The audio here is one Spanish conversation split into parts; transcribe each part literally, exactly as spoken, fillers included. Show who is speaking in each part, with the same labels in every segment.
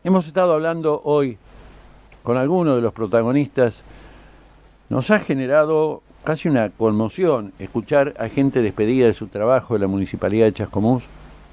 Speaker 1: hemos estado hablando hoy con algunos de los protagonistas. Nos ha generado casi una conmoción escuchar a gente despedida de su trabajo de la Municipalidad de Chascomús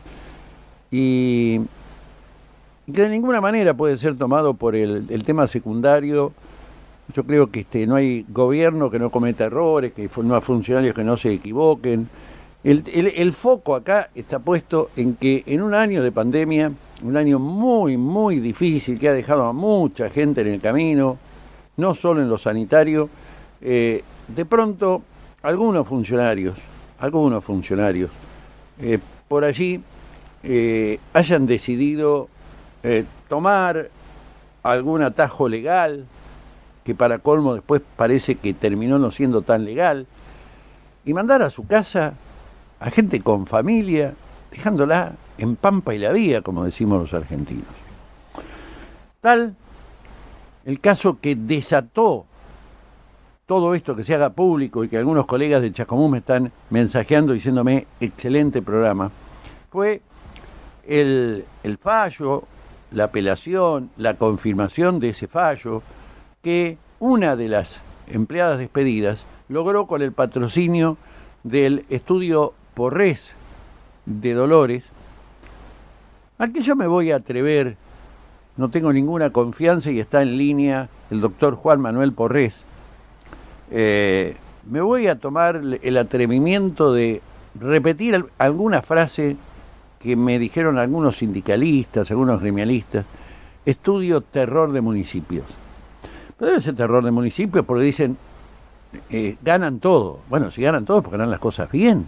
Speaker 1: y que de ninguna manera puede ser tomado por el, el tema secundario. Yo creo que este, no hay gobierno que no cometa errores, que no hay funcionarios que no se equivoquen. El, el, el foco acá está puesto en que en un año de pandemia, un año muy, muy difícil, que ha dejado a mucha gente en el camino, no solo en lo sanitario, eh, de pronto algunos funcionarios, algunos funcionarios, eh, por allí eh, hayan decidido eh, tomar algún atajo legal, que para colmo después parece que terminó no siendo tan legal, y mandar a su casa a gente con familia, dejándola en pampa y la vía, como decimos los argentinos. Tal el caso que desató todo esto, que se haga público y que algunos colegas de Chascomús me están mensajeando diciéndome excelente programa, fue el, el fallo, la apelación, la confirmación de ese fallo, que una de las empleadas despedidas logró con el patrocinio del estudio Porres de Dolores, a que yo me voy a atrever, no tengo ninguna confianza y está en línea el doctor Juan Manuel Porres, eh, me voy a tomar el atrevimiento de repetir alguna frase que me dijeron algunos sindicalistas, algunos gremialistas: estudio terror de municipios. Pero debe ser terror de municipios porque dicen, eh, ganan todo. Bueno, si ganan todo, porque ganan las cosas bien.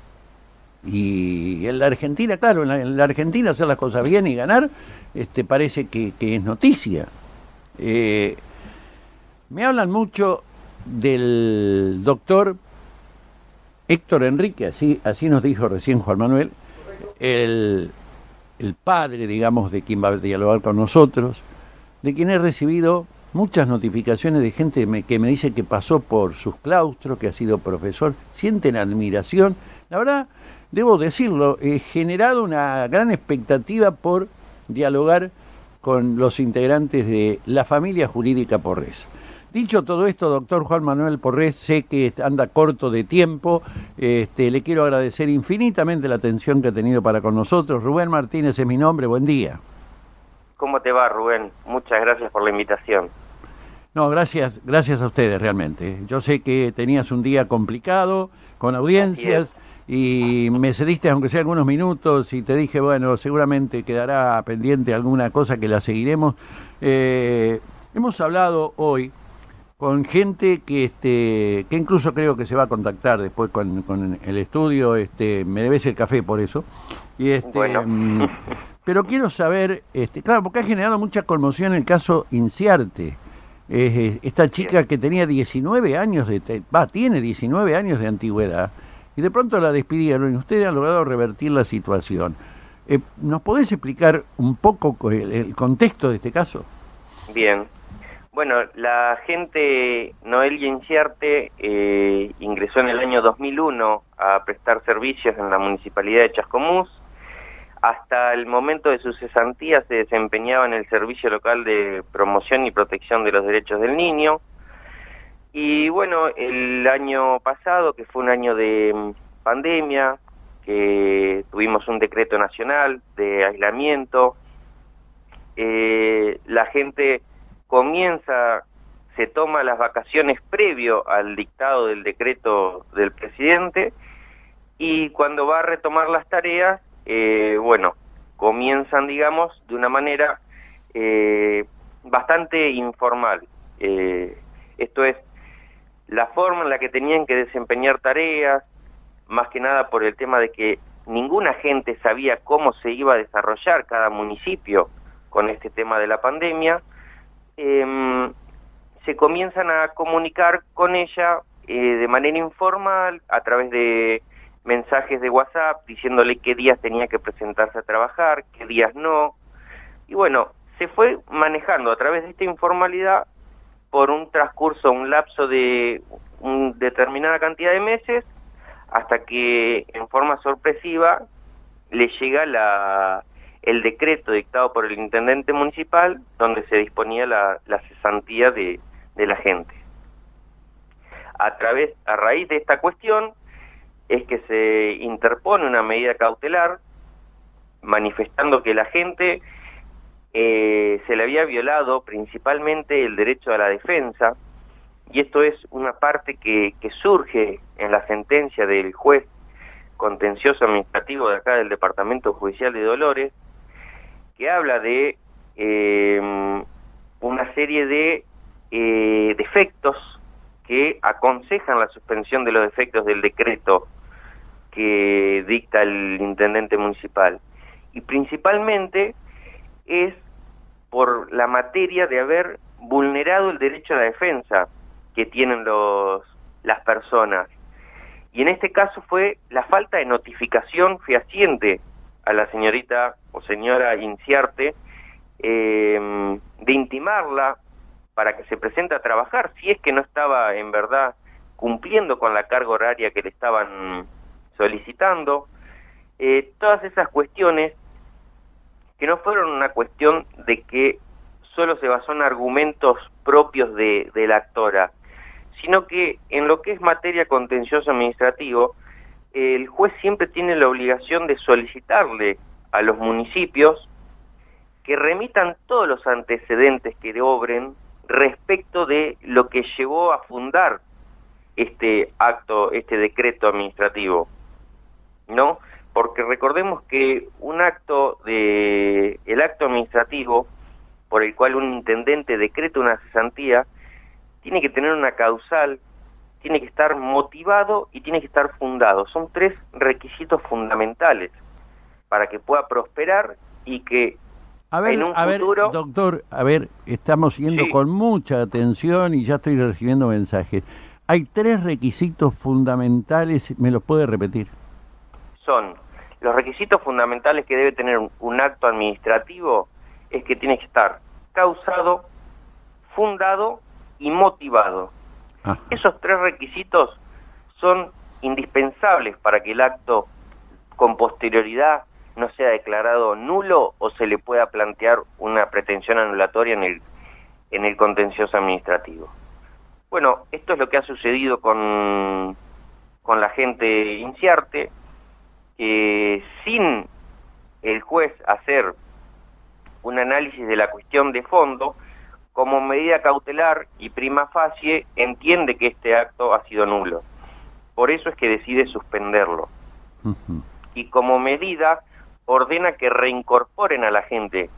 Speaker 1: Y en la Argentina, claro, en la, en la Argentina hacer las cosas bien y ganar, este, parece que, que es noticia. Eh, me hablan mucho del doctor Héctor Enrique, así, así nos dijo recién Juan Manuel, el, el padre, digamos, de quien va a dialogar con nosotros, de quien he recibido muchas notificaciones de gente que me, que me dice que pasó por sus claustros, que ha sido profesor, sienten admiración. La verdad, debo decirlo, he generado una gran expectativa por dialogar con los integrantes de la familia jurídica Porres. Dicho todo esto, doctor Juan Manuel Porres, sé que anda corto de tiempo, este, le quiero agradecer infinitamente la atención que ha tenido para con nosotros. Rubén Martínez es mi nombre, buen día.
Speaker 2: ¿Cómo te va, Rubén? Muchas gracias por la invitación.
Speaker 1: No, gracias, gracias a ustedes realmente. Yo sé que tenías un día complicado, con audiencias, y me cediste aunque sea algunos minutos y te dije, bueno, seguramente quedará pendiente alguna cosa que la seguiremos. Eh, hemos hablado hoy con gente que este que incluso creo que se va a contactar después con, con el estudio, este me debes el café por eso. Y este
Speaker 2: bueno.
Speaker 1: um, pero quiero saber, este claro, porque ha generado mucha conmoción el caso Inciarte. Eh, esta chica que tenía diecinueve años de va, tiene diecinueve años de antigüedad y de pronto la despidieron y ustedes han logrado revertir la situación. Eh, ¿Nos podés explicar un poco el, el contexto de este caso?
Speaker 2: Bien. Bueno, la agente Noelia Inciarte eh, ingresó en el año dos mil uno a prestar servicios en la Municipalidad de Chascomús. Hasta el momento de su cesantía se desempeñaba en el Servicio Local de Promoción y Protección de los Derechos del Niño. Y bueno, el año pasado, que fue un año de pandemia, que tuvimos un decreto nacional de aislamiento, eh, la gente comienza, se toma las vacaciones previo al dictado del decreto del presidente, y cuando va a retomar las tareas, eh, bueno, comienzan, digamos, de una manera eh, bastante informal. Eh, esto es, la forma en la que tenían que desempeñar tareas, más que nada por el tema de que ninguna gente sabía cómo se iba a desarrollar cada municipio con este tema de la pandemia. Eh, se comienzan a comunicar con ella eh, de manera informal, a través de mensajes de WhatsApp, diciéndole qué días tenía que presentarse a trabajar, qué días no. Y bueno, se fue manejando a través de esta informalidad por un transcurso, un lapso de una determinada cantidad de meses, hasta que en forma sorpresiva le llega la el decreto dictado por el intendente municipal donde se disponía la, la cesantía de, de la gente. A través, a raíz de esta cuestión es que se interpone una medida cautelar manifestando que la gente eh, se le había violado principalmente el derecho a la defensa, y esto es una parte que, que surge en la sentencia del juez contencioso administrativo de acá del Departamento Judicial de Dolores, que habla de eh, una serie de eh, defectos que aconsejan la suspensión de los defectos del decreto que dicta el intendente municipal. Y principalmente es por la materia de haber vulnerado el derecho a la defensa que tienen los las personas. Y en este caso fue la falta de notificación fehaciente a la señorita o señora Inciarte, eh, de intimarla para que se presente a trabajar, si es que no estaba en verdad cumpliendo con la carga horaria que le estaban solicitando. Eh, todas esas cuestiones que no fueron una cuestión de que solo se basó en argumentos propios de, de la actora, sino que en lo que es materia contencioso administrativo, el juez siempre tiene la obligación de solicitarle a los municipios que remitan todos los antecedentes que le obren respecto de lo que llevó a fundar este acto, este decreto administrativo, ¿no? Porque recordemos que un acto de, el acto administrativo por el cual un intendente decreta una cesantía, tiene que tener una causal, tiene que estar motivado y tiene que estar fundado. Son tres requisitos fundamentales para que pueda prosperar y que
Speaker 1: a ver,
Speaker 2: en un
Speaker 1: a
Speaker 2: futuro...
Speaker 1: ver, doctor, a ver, estamos siguiendo
Speaker 2: Sí.
Speaker 1: con mucha atención y ya estoy recibiendo mensajes. Hay tres requisitos fundamentales, ¿me los puede repetir?
Speaker 2: Son los requisitos fundamentales que debe tener un, un acto administrativo, es que tiene que estar causado, fundado y motivado.
Speaker 1: Ajá.
Speaker 2: Esos tres requisitos son indispensables para que el acto con posterioridad no sea declarado nulo o se le pueda plantear una pretensión anulatoria en el, en el contencioso administrativo. Bueno, esto es lo que ha sucedido con, con la gente Inciarte, eh, sin el juez hacer un análisis de la cuestión de fondo, como medida cautelar y prima facie entiende que este acto ha sido nulo. Por eso es que decide suspenderlo.
Speaker 1: Uh-huh.
Speaker 2: Y como medida ordena que reincorporen a la gente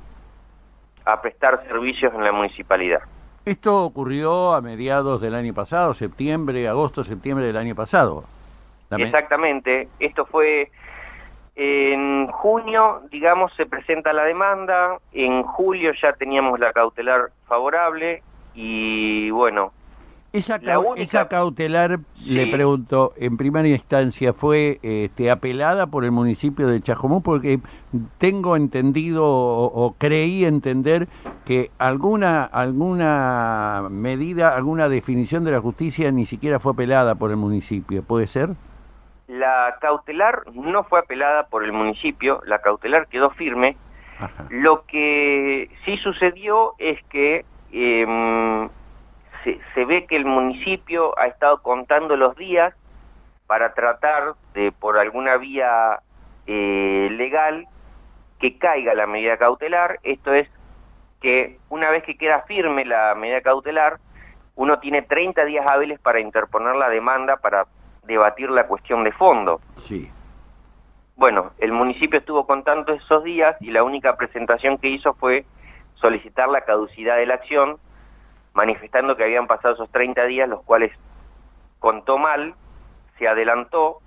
Speaker 2: a prestar servicios en la municipalidad.
Speaker 1: Esto ocurrió a mediados del año pasado, septiembre, agosto, septiembre del año pasado. Dame.
Speaker 2: Exactamente. Esto fue en junio, digamos, se presenta la demanda, en julio ya teníamos la cautelar favorable y bueno...
Speaker 1: Esa,
Speaker 2: la
Speaker 1: cau
Speaker 2: única...
Speaker 1: esa cautelar,
Speaker 2: sí.
Speaker 1: Le pregunto, en primera instancia, ¿fue este, apelada por el municipio de Chascomús? Porque tengo entendido o, o creí entender que alguna, alguna medida, alguna definición de la justicia ni siquiera fue apelada por el municipio, ¿puede ser?
Speaker 2: La cautelar no fue apelada por el municipio, la cautelar quedó firme.
Speaker 1: Ajá.
Speaker 2: Lo que sí sucedió es que eh, se, se ve que el municipio ha estado contando los días para tratar de, por alguna vía eh, legal, que caiga la medida cautelar. Esto es que una vez que queda firme la medida cautelar, uno tiene treinta días hábiles para interponer la demanda para debatir la cuestión de fondo.
Speaker 1: Sí.
Speaker 2: Bueno, el municipio estuvo contando esos días y la única presentación que hizo fue solicitar la caducidad de la acción, manifestando que habían pasado esos treinta días, los cuales contó mal, se adelantó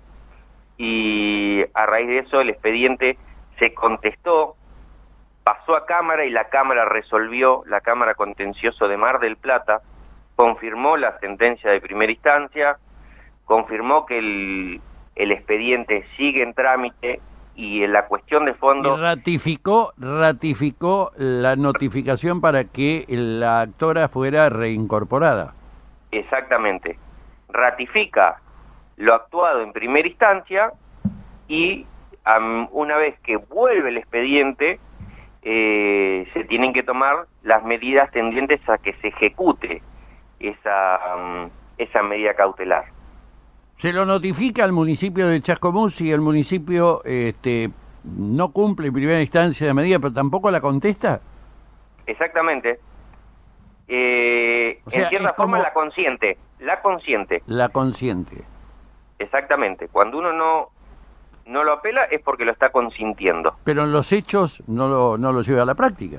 Speaker 2: y a raíz de eso el expediente se contestó, pasó a Cámara y la Cámara resolvió, la Cámara Contencioso de Mar del Plata confirmó la sentencia de primera instancia, confirmó que el, el expediente sigue en trámite y en la cuestión de fondo...
Speaker 1: Y ratificó, ratificó la notificación para que la actora fuera reincorporada.
Speaker 2: Exactamente. Ratifica lo actuado en primera instancia y um, una vez que vuelve el expediente, eh, se tienen que tomar las medidas tendientes a que se ejecute esa, um, esa medida cautelar.
Speaker 1: Se lo notifica al municipio de Chascomús si el municipio este, no cumple en primera instancia la medida, pero tampoco la contesta.
Speaker 2: Exactamente. Eh,
Speaker 1: o sea,
Speaker 2: en cierta forma
Speaker 1: como...
Speaker 2: la consciente, la consciente.
Speaker 1: La consciente.
Speaker 2: Exactamente. Cuando uno no no lo apela es porque lo está consintiendo.
Speaker 1: Pero en los hechos no lo, no lo lleva a la práctica.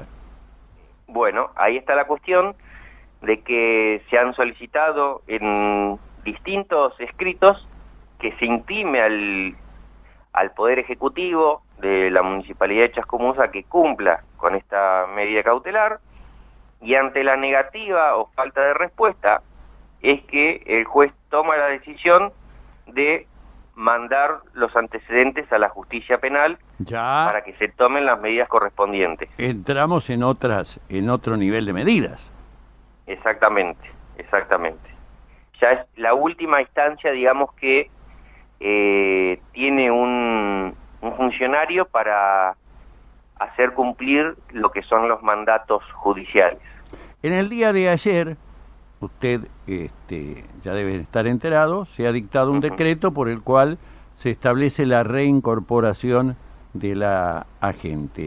Speaker 2: Bueno, ahí está la cuestión de que se han solicitado en distintos escritos que se intime al, al Poder Ejecutivo de la Municipalidad de Chascomús a que cumpla con esta medida cautelar, y ante la negativa o falta de respuesta es que el juez toma la decisión de mandar los antecedentes a la justicia penal
Speaker 1: ya
Speaker 2: para que se tomen las medidas correspondientes.
Speaker 1: Entramos en otras, en otro nivel de medidas.
Speaker 2: Exactamente, exactamente. Ya es la última instancia, digamos, que eh, tiene un, un funcionario para hacer cumplir lo que son los mandatos judiciales.
Speaker 1: En el día de ayer, usted este, ya debe estar enterado, se ha dictado un uh-huh. decreto por el cual se establece la reincorporación de la agente.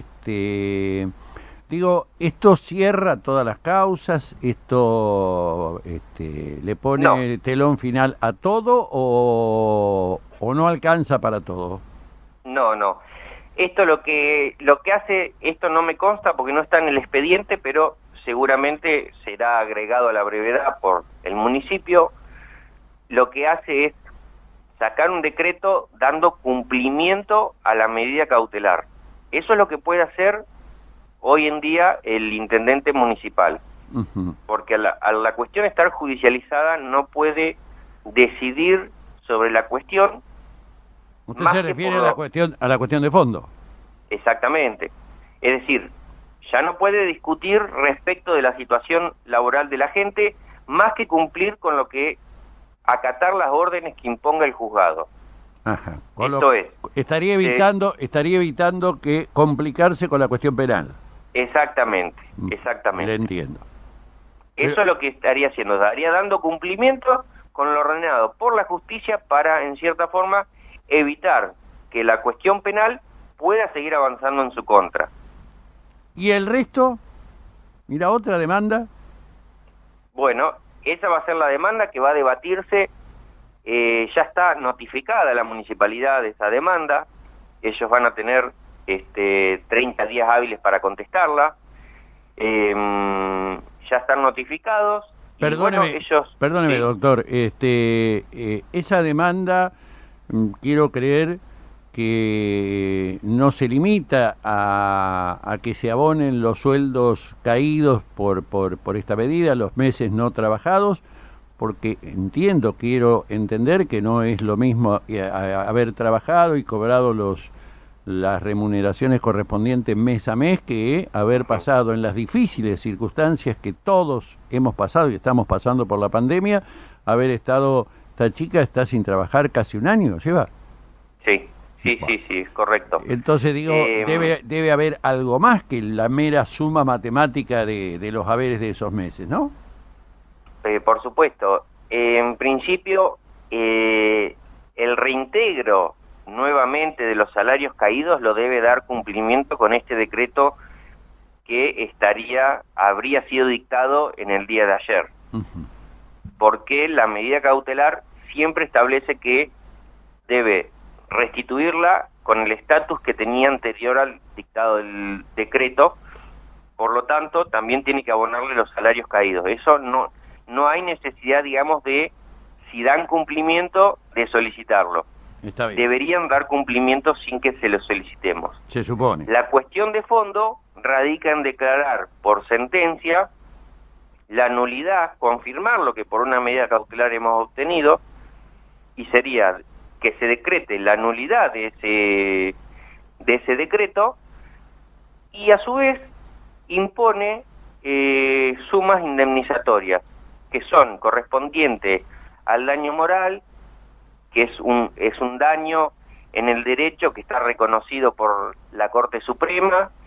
Speaker 1: Este, digo, ¿esto cierra todas las causas? ¿Esto este, le pone no. telón final a todo o, o no alcanza para todo?
Speaker 2: No, no. Esto lo que, lo que hace, esto no me consta porque no está en el expediente, pero seguramente será agregado a la brevedad por el municipio. Lo que hace es sacar un decreto dando cumplimiento a la medida cautelar. Eso es lo que puede hacer hoy en día el intendente municipal, uh-huh. porque a la, a la cuestión estar judicializada no puede decidir sobre la cuestión.
Speaker 1: ¿Usted se refiere a la cuestión, a la cuestión de fondo?
Speaker 2: Exactamente. Es decir, ya no puede discutir respecto de la situación laboral de la gente, más que cumplir con lo que acatar las órdenes que imponga el juzgado.
Speaker 1: Ajá.
Speaker 2: Esto
Speaker 1: lo,
Speaker 2: es.
Speaker 1: Estaría evitando, eh, estaría evitando que complicarse con la cuestión penal.
Speaker 2: Exactamente, exactamente.
Speaker 1: Le entiendo.
Speaker 2: Eso
Speaker 1: Pero...
Speaker 2: es lo que estaría haciendo, estaría dando cumplimiento con lo ordenado por la justicia para, en cierta forma, evitar que la cuestión penal pueda seguir avanzando en su contra.
Speaker 1: ¿Y el resto? ¿Mira otra demanda?
Speaker 2: Bueno, esa va a ser la demanda que va a debatirse. Eh, ya está notificada la municipalidad de esa demanda. Ellos van a tener este, treinta días hábiles para contestarla. Eh, ya están notificados.
Speaker 1: Perdóneme,
Speaker 2: y bueno, ellos,
Speaker 1: perdóneme
Speaker 2: sí.
Speaker 1: doctor. Este, eh, esa demanda, mm, quiero creer que no se limita a, a que se abonen los sueldos caídos por, por, por esta medida, los meses no trabajados, porque entiendo, quiero entender que no es lo mismo haber trabajado y cobrado los las remuneraciones correspondientes mes a mes que haber pasado en las difíciles circunstancias que todos hemos pasado y estamos pasando por la pandemia, haber estado, esta chica está sin trabajar casi un año, ¿lleva?
Speaker 2: Sí. Sí, sí, sí, correcto.
Speaker 1: Entonces digo, eh, debe debe haber algo más que la mera suma matemática de, de los haberes de esos meses, ¿no?
Speaker 2: Eh, por supuesto. Eh, en principio, eh, el reintegro nuevamente de los salarios caídos lo debe dar cumplimiento con este decreto que estaría habría sido dictado en el día de ayer. Uh-huh. Porque la medida cautelar siempre establece que debe restituirla con el estatus que tenía anterior al dictado del decreto, por lo tanto también tiene que abonarle los salarios caídos. Eso no no hay necesidad, digamos, de, si dan cumplimiento, de solicitarlo.
Speaker 1: Está bien.
Speaker 2: Deberían dar cumplimiento sin que se lo solicitemos.
Speaker 1: Se supone.
Speaker 2: La cuestión de fondo radica en declarar por sentencia la nulidad, confirmar lo que por una medida cautelar hemos obtenido, y sería que se decrete la nulidad de ese de ese decreto, y a su vez impone eh, sumas indemnizatorias que son correspondientes al daño moral, que es un es un daño en el derecho que está reconocido por la Corte Suprema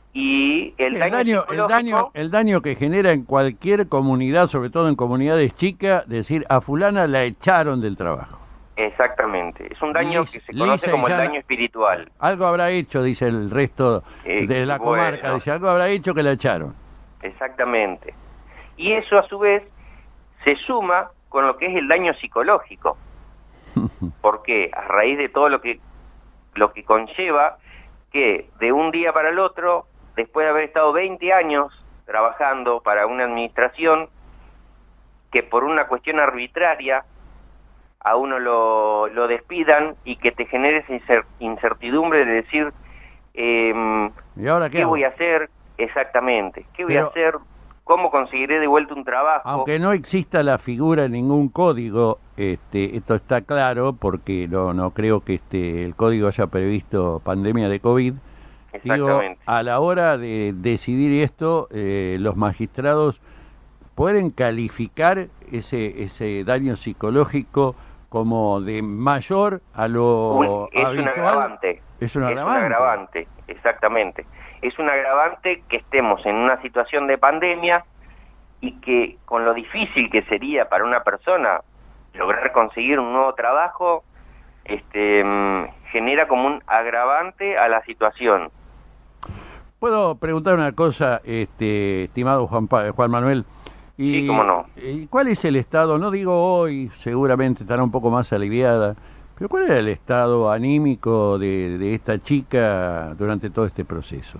Speaker 2: y el,
Speaker 1: el
Speaker 2: daño,
Speaker 1: daño el daño el daño que genera en cualquier comunidad, sobre todo en comunidades chicas, decir a fulana la echaron del trabajo.
Speaker 2: Exactamente, es un daño Lis, que se conoce
Speaker 1: lisa
Speaker 2: como el
Speaker 1: llana,
Speaker 2: daño espiritual.
Speaker 1: Algo habrá hecho, dice el resto
Speaker 2: Eh,
Speaker 1: de la
Speaker 2: bueno,
Speaker 1: comarca, dice, algo habrá hecho que la echaron.
Speaker 2: Exactamente. Y eso a su vez se suma con lo que es el daño psicológico. Porque a raíz de todo lo que lo que conlleva que de un día para el otro, después de haber estado veinte años trabajando para una administración, que por una cuestión arbitraria a uno lo, lo despidan y que te genere esa incertidumbre de decir, eh,
Speaker 1: ¿y ahora qué,
Speaker 2: qué
Speaker 1: hago?
Speaker 2: voy a hacer exactamente? ¿Qué voy
Speaker 1: Pero,
Speaker 2: a hacer? ¿Cómo conseguiré de vuelta un trabajo?
Speaker 1: Aunque no exista la figura en ningún código, este, esto está claro, porque no, no creo que este, el código haya previsto pandemia de COVID. Digo, a la hora de decidir esto, eh, los magistrados pueden calificar ese, ese daño psicológico como de mayor a lo
Speaker 2: un, es
Speaker 1: habitual.
Speaker 2: Un agravante.
Speaker 1: Es un
Speaker 2: agravante.
Speaker 1: agravante.
Speaker 2: Es un agravante, exactamente. Es un agravante que estemos en una situación de pandemia y que con lo difícil que sería para una persona lograr conseguir un nuevo trabajo, este, genera como un agravante a la situación.
Speaker 1: ¿Puedo preguntar una cosa, este, estimado Juan, pa Juan Manuel? Y,
Speaker 2: sí, cómo no.
Speaker 1: ¿Y cuál es el estado? No digo hoy, seguramente estará un poco más aliviada, pero ¿cuál era el estado anímico de, de esta chica durante todo este proceso?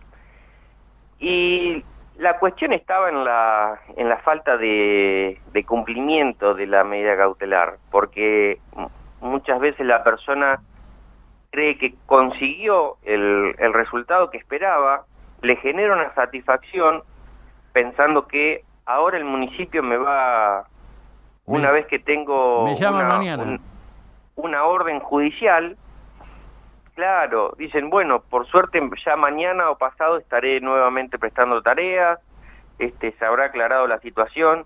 Speaker 2: Y la cuestión estaba en la en la falta de, de cumplimiento de la medida cautelar, porque muchas veces la persona cree que consiguió el, el resultado que esperaba, le genera una satisfacción pensando que ahora el municipio me va, una
Speaker 1: me,
Speaker 2: vez que tengo
Speaker 1: me llama
Speaker 2: una,
Speaker 1: mañana.
Speaker 2: Un, una orden judicial, claro, dicen, bueno, por suerte ya mañana o pasado estaré nuevamente prestando tareas, este, se habrá aclarado la situación,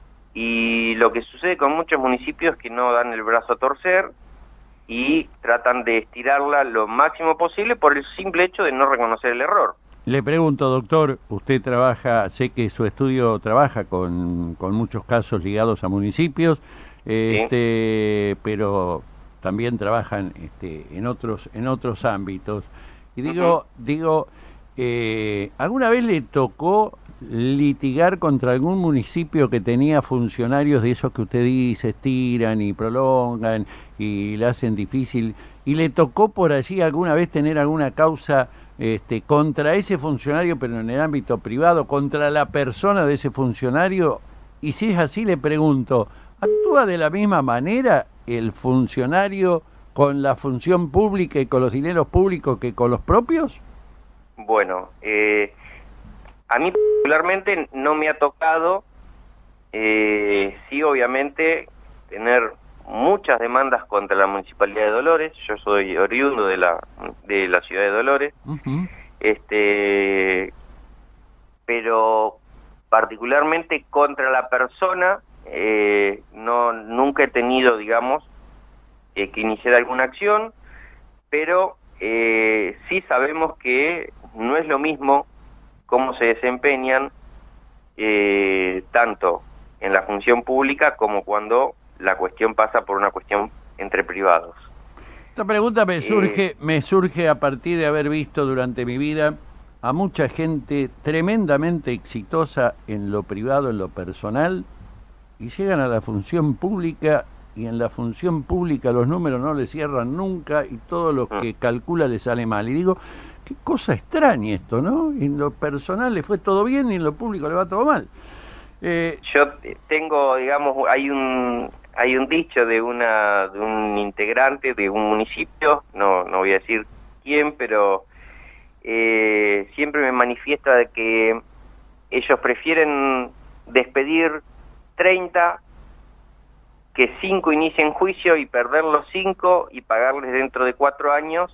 Speaker 2: y lo que sucede con muchos municipios es que no dan el brazo a torcer y tratan de estirarla lo máximo posible por el simple hecho de no reconocer el error.
Speaker 1: Le pregunto, doctor, usted trabaja, sé que su estudio trabaja con, con muchos casos ligados a municipios, este, sí. pero también trabajan este, en otros en otros ámbitos. Y digo, uh-huh. digo, eh, ¿alguna vez le tocó litigar contra algún municipio que tenía funcionarios de esos que usted dice, estiran y prolongan y le hacen difícil? ¿Y le tocó por allí alguna vez tener alguna causa este, contra ese funcionario, pero en el ámbito privado, contra la persona de ese funcionario? Y si es así, le pregunto, ¿actúa de la misma manera el funcionario con la función pública y con los dineros públicos que con los propios?
Speaker 2: Bueno, eh, a mí particularmente no me ha tocado, eh, sí obviamente, tener muchas demandas contra la Municipalidad de Dolores. Yo soy oriundo de la de la ciudad de Dolores, uh-huh. este, pero particularmente contra la persona eh, no nunca he tenido, digamos, eh, que iniciar alguna acción, pero eh, sí sabemos que no es lo mismo cómo se desempeñan eh, tanto en la función pública como cuando la cuestión pasa por una cuestión entre privados.
Speaker 1: Esta pregunta me surge, eh, me surge a partir de haber visto durante mi vida a mucha gente tremendamente exitosa en lo privado, en lo personal, y llegan a la función pública, y en la función pública los números no les cierran nunca, y todo lo que calcula les sale mal. Y digo, qué cosa extraña esto, ¿no? En lo personal le fue todo bien y en lo público le va todo mal.
Speaker 2: Eh, Yo tengo, digamos, hay un hay un dicho de una de un integrante de un municipio, no no voy a decir quién, pero eh, siempre me manifiesta de que ellos prefieren despedir treinta que cinco inicien juicio y perder los cinco y pagarles dentro de cuatro años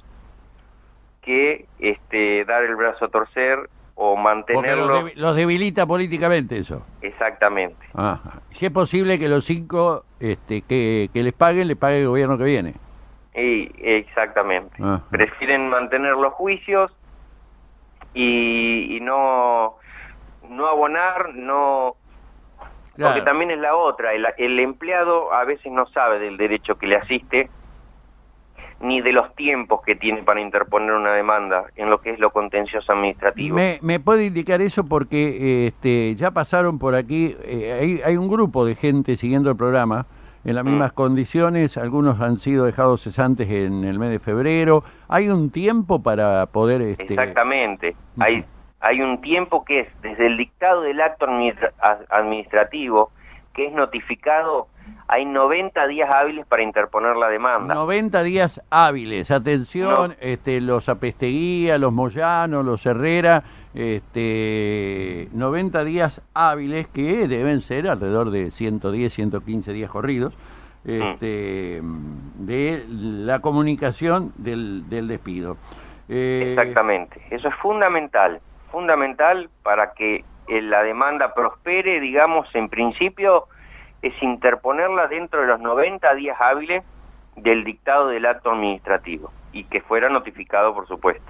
Speaker 2: que este dar el brazo a torcer o mantenerlos.
Speaker 1: Porque los, de, los debilita políticamente eso.
Speaker 2: Exactamente.
Speaker 1: Ajá. Si es posible que los cinco este, que, que les paguen, le pague el gobierno que viene.
Speaker 2: Y, exactamente. Ajá. Prefieren mantener los juicios y, y no, no abonar, no...
Speaker 1: Claro.
Speaker 2: Porque también es la otra, el, el empleado a veces no sabe del derecho que le asiste, ni de los tiempos que tiene para interponer una demanda en lo que es lo contencioso administrativo.
Speaker 1: Me, me puede indicar eso porque eh, este, ya pasaron por aquí, eh, hay, hay un grupo de gente siguiendo el programa en las mismas mm. condiciones, algunos han sido dejados cesantes en el mes de febrero, ¿hay un tiempo para poder...? Este...
Speaker 2: Exactamente, uh-huh. hay, hay un tiempo que es desde el dictado del acto administra administrativo, que es notificado, hay noventa días hábiles para interponer la demanda.
Speaker 1: noventa días hábiles, atención, no. este, los Apesteguía, los Moyano, los Herrera, este, noventa días hábiles que deben ser alrededor de ciento diez, ciento quince días corridos, este, mm. de la comunicación del, del despido.
Speaker 2: Eh, Exactamente, eso es fundamental, fundamental para que eh, la demanda prospere, digamos, en principio es interponerla dentro de los noventa días hábiles del dictado del acto administrativo y que fuera notificado, por supuesto.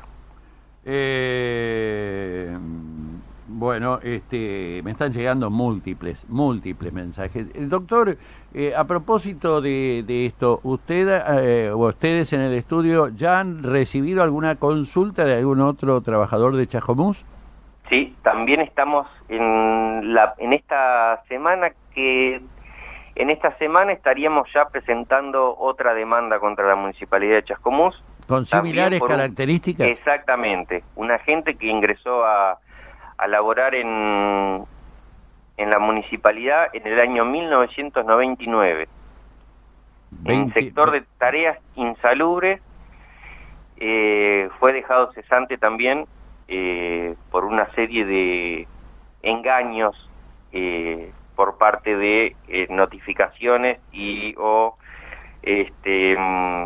Speaker 1: Eh, bueno, este, me están llegando múltiples, múltiples mensajes. El doctor, eh, a propósito de, de esto, ¿usted eh, o ustedes en el estudio ya han recibido alguna consulta de algún otro trabajador de Chascomús?
Speaker 2: Sí, también estamos en, la, en esta semana que... En esta semana estaríamos ya presentando otra demanda contra la Municipalidad de Chascomús.
Speaker 1: ¿Con similares características?
Speaker 2: Un, exactamente. Un agente que ingresó a, a laborar en, en la Municipalidad en el año mil novecientos noventa y nueve. veinte, en sector de tareas insalubres, eh, fue dejado cesante también eh, por una serie de engaños, eh, por parte de eh, notificaciones y o este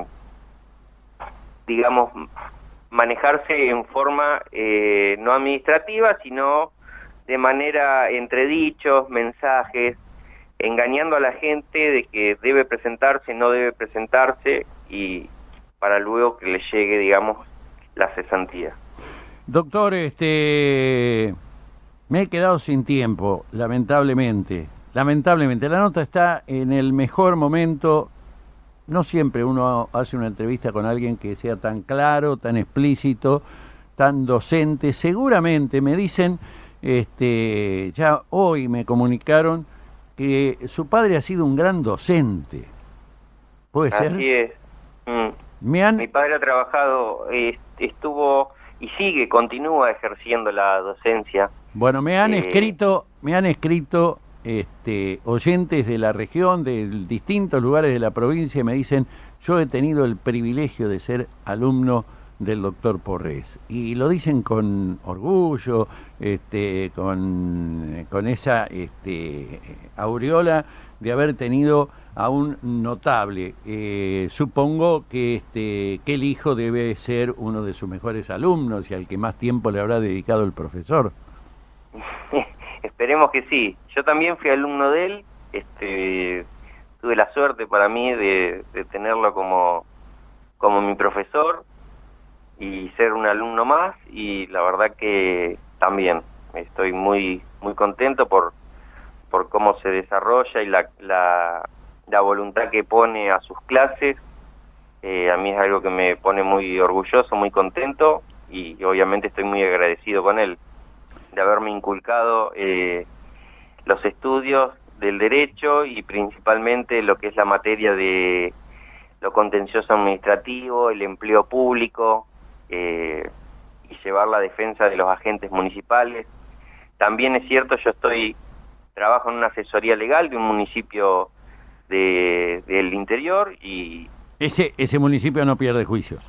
Speaker 2: digamos manejarse en forma eh, no administrativa, sino de manera entre dichos, mensajes, engañando a la gente de que debe presentarse, no debe presentarse, y para luego que le llegue, digamos, la cesantía.
Speaker 1: Doctor, este... me he quedado sin tiempo, lamentablemente. Lamentablemente, la nota está en el mejor momento. No siempre uno hace una entrevista con alguien que sea tan claro, tan explícito, tan docente. Seguramente me dicen, este, ya hoy me comunicaron que su padre ha sido un gran docente. ¿Puede ser?
Speaker 2: Así es. Mm.
Speaker 1: Me han...
Speaker 2: Mi padre ha trabajado, eh, estuvo y sigue, continúa ejerciendo la docencia.
Speaker 1: Bueno, me han
Speaker 2: eh...
Speaker 1: escrito, me han escrito este, oyentes de la región, de distintos lugares de la provincia, y me dicen, yo he tenido el privilegio de ser alumno del doctor Porres, y lo dicen con orgullo, este, con, con esa este, aureola de haber tenido a un notable. Eh, supongo que, este, que el hijo debe ser uno de sus mejores alumnos y al que más tiempo le habrá dedicado el profesor.
Speaker 2: Esperemos que sí. Yo también fui alumno de él, este, tuve la suerte para mí de, de tenerlo como, como mi profesor y ser un alumno más, y la verdad que también estoy muy muy contento por por cómo se desarrolla y la, la, la voluntad que pone a sus clases. Eh, a mí es algo que me pone muy orgulloso, muy contento, y obviamente estoy muy agradecido con él de haberme inculcado eh, los estudios del derecho y principalmente lo que es la materia de lo contencioso administrativo, el empleo público, eh, y llevar la defensa de los agentes municipales. También es cierto, yo estoy trabajo en una asesoría legal de un municipio de, del interior y...
Speaker 1: Ese, ese municipio no pierde juicios.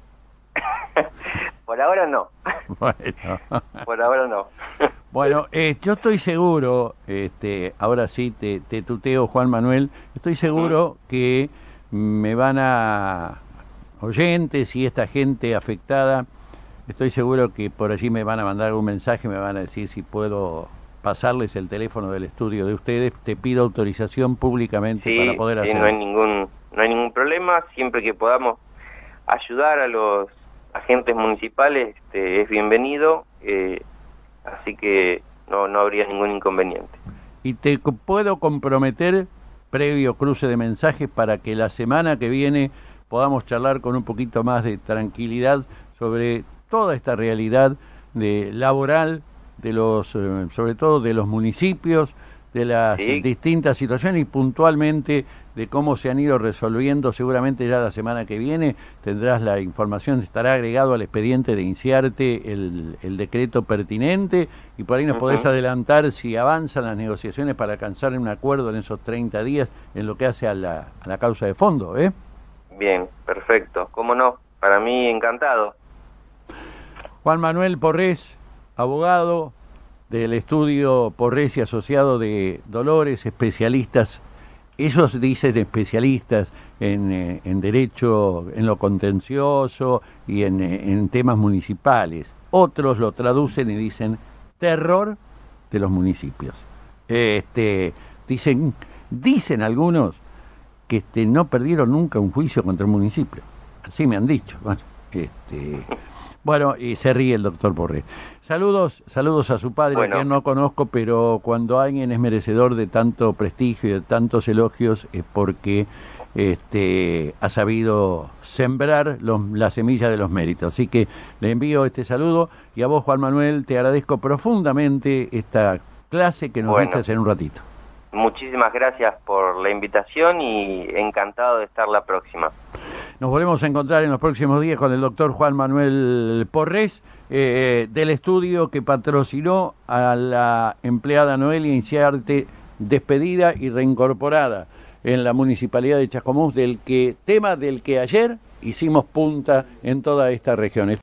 Speaker 2: Por ahora no.
Speaker 1: Bueno.
Speaker 2: Por ahora no.
Speaker 1: Bueno, eh, yo estoy seguro, este, ahora sí te, te tuteo, Juan Manuel, estoy seguro uh-huh. que me van a, oyentes y esta gente afectada, estoy seguro que por allí me van a mandar un mensaje, me van a decir si puedo pasarles el teléfono del estudio de ustedes. Te pido autorización públicamente
Speaker 2: sí,
Speaker 1: para poder
Speaker 2: sí,
Speaker 1: hacerlo.
Speaker 2: No hay ningún, no hay ningún problema, siempre que podamos ayudar a los agentes municipales, este, es bienvenido. eh, así que no, no habría ningún inconveniente.
Speaker 1: Y te puedo comprometer, previo cruce de mensajes, para que la semana que viene podamos charlar con un poquito más de tranquilidad sobre toda esta realidad de laboral, de los, eh, sobre todo de los municipios, de las ¿Sí? distintas situaciones y puntualmente de cómo se han ido resolviendo. Seguramente ya la semana que viene tendrás la información, estará agregado al expediente de INCIARTE el, el decreto pertinente y por ahí nos uh-huh. podés adelantar si avanzan las negociaciones para alcanzar un acuerdo en esos treinta días en lo que hace a la, a la causa de fondo, ¿eh?
Speaker 2: Bien, perfecto, cómo no, para mí encantado.
Speaker 1: Juan Manuel Porres, abogado del estudio Porres y Asociado de Dolores, especialistas, ellos dicen especialistas en, eh, en derecho, en lo contencioso y en, eh, en temas municipales. Otros lo traducen y dicen terror de los municipios. Este, dicen, dicen algunos que este, no perdieron nunca un juicio contra un municipio. Así me han dicho. Bueno, este, bueno y se ríe el doctor Porres. Saludos, saludos a su padre, bueno. que no conozco, pero cuando alguien es merecedor de tanto prestigio y de tantos elogios es porque este, ha sabido sembrar los, la semilla de los méritos. Así que le envío este saludo y a vos, Juan Manuel, te agradezco profundamente esta clase que nos bueno. diste hace un ratito.
Speaker 2: Muchísimas gracias por la invitación y encantado de estar la próxima.
Speaker 1: Nos volvemos a encontrar en los próximos días con el doctor Juan Manuel Porres, eh, del estudio que patrocinó a la empleada Noelia INCIARTE, despedida y reincorporada en la Municipalidad de Chascomús, del que tema del que ayer hicimos punta en toda esta región.